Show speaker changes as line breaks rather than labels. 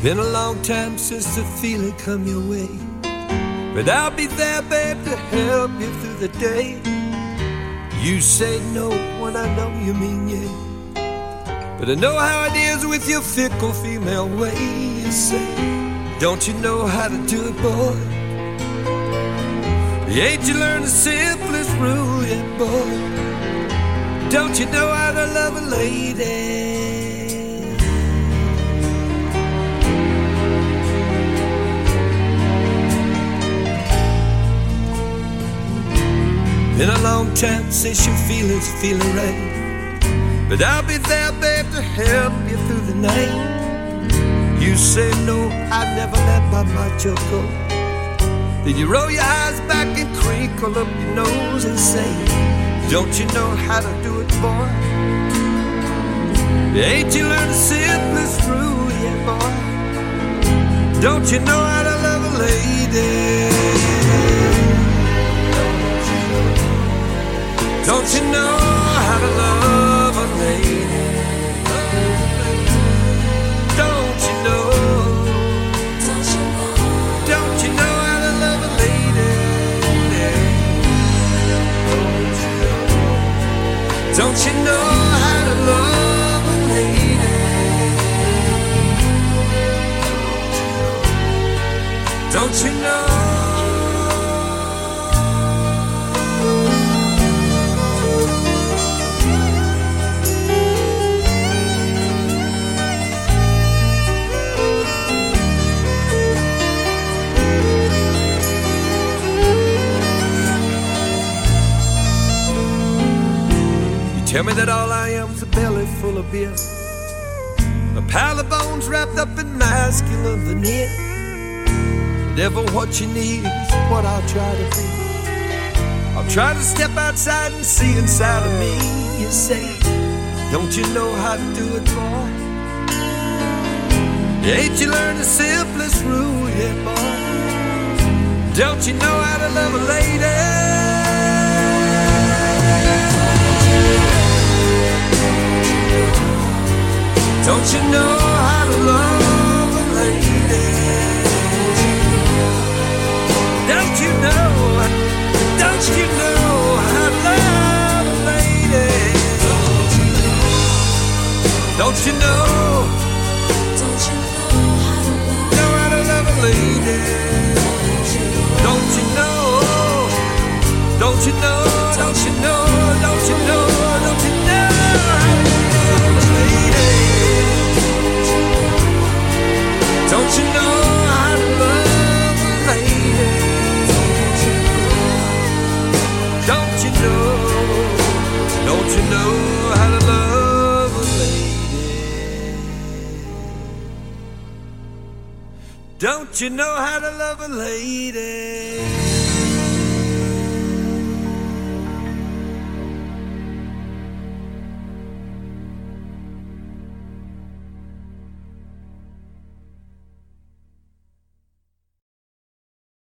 Been a long time since the feeling come your way, but I'll be there, babe, to help you through the day. You say no when I know you mean yeah, but I know how it is with your fickle female way. You say, don't you know how to do it, boy? Ain't you learned the simplest rule yet, boy? Don't you know how to love a lady? Been a long time since your feelings feeling right, but I'll be there, babe, to help you through the night. You say no, I never let my macho go. Then you roll your eyes back and crinkle up your nose and say, don't you know how to do it, boy? Ain't you learned the simplest rule yet, boy? Don't you know how to love a lady? Don't you know how to love a lady? Don't you know? Don't you know how to love a lady? Don't you know how to love a lady? Don't you know? Tell me that all I am's a belly full of beer, a pile of bones wrapped up in masculine veneer. Never what you need is what I'll try to be. I'll try to step outside and see inside of me. You say, don't you know how to do it, boy? Ain't you learned the simplest rule yet, boy? Don't you know how to love a lady? Don't you know how to love a lady? Don't you know? Don't you know how to love a lady? Don't you know? Don't you know how to love a lady? Don't you know? Don't you know? Don't you know? Don't you know? Don't you know? Don't you know how to love a lady? Don't you know? Don't you know how to love a lady? Don't you know how to love a lady?